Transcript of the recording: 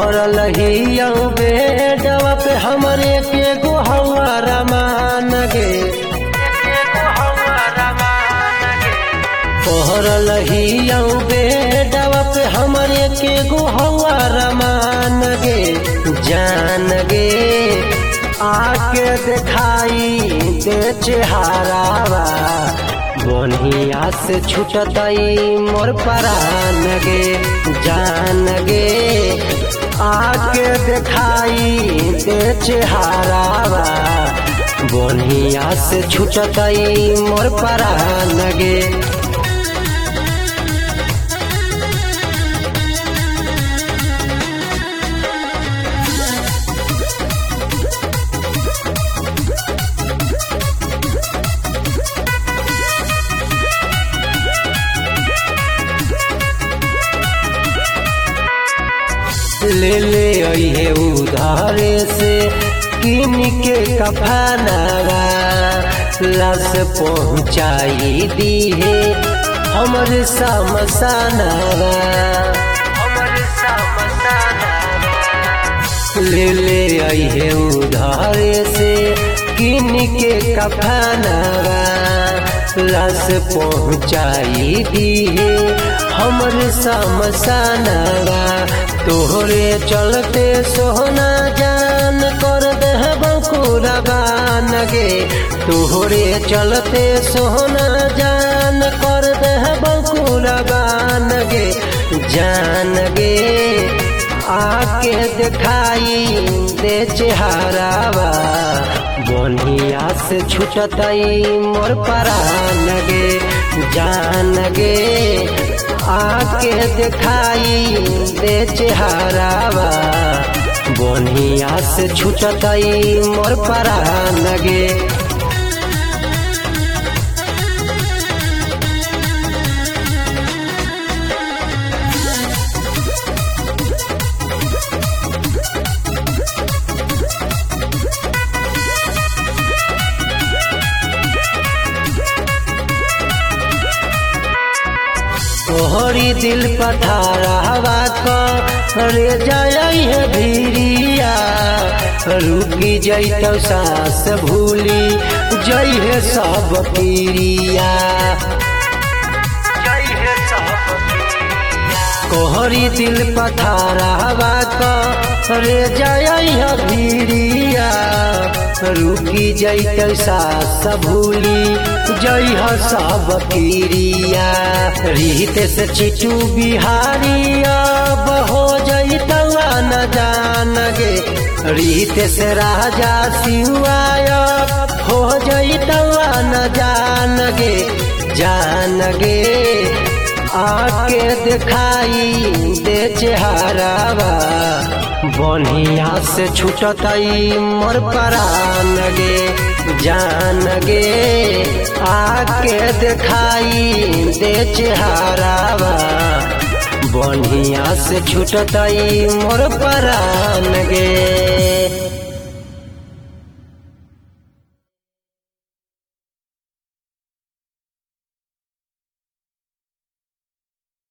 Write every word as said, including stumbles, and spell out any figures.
पहरल ही बेडवा पे हमरे के गो हमारा मान गे पहरल ही बेडवा पे हमरे के गो हमारा मान गे जान गे आके दिखाई दे चेहरावा बनिया से छूटतई मोर परान गे जान गे आके दिखाई दे चेहरावा बनिया से छूटतई मोर परान गे ले ले अइहे उधारे से किन के कफनावा लाश पहुँचाई दी है हमर समसानावा ले ले अइहे उधारे से किन के कफनावा लाश पहुँचाई दी है हमर समसानावा तोहरे चलते सोहना जान कर दे बकुरबान गे तोहरे चलते सोहना जान कर दे बकुरबान गे जान गे आके दिखाई दे चेहरावा बनिया से छूटतई मोर परान गे जान गे आके दिखाई दे चेहरावा बनिया से छूटतई मोर परान गे तोहरी दिल पठारावा करे जाई है भीरिया रुकी जैतो सांस भूली जई है सब पीरिया कोहरी दिल पठारावा करे जाई है भीरिया रुकी जैतो सांस भूली जई है सब पीरिया रीत से चिचू बिहारी अब हो जैतवा न जान गे रीत से राजा सिवाया हो जैतवा न जान गे जान गे आके दिखाई दे चेहरावा बनिया से छूटतई मोर परान गे जान गे आके दिखाई दे चेहरावा बनिया से छूटतई मोर परान गे।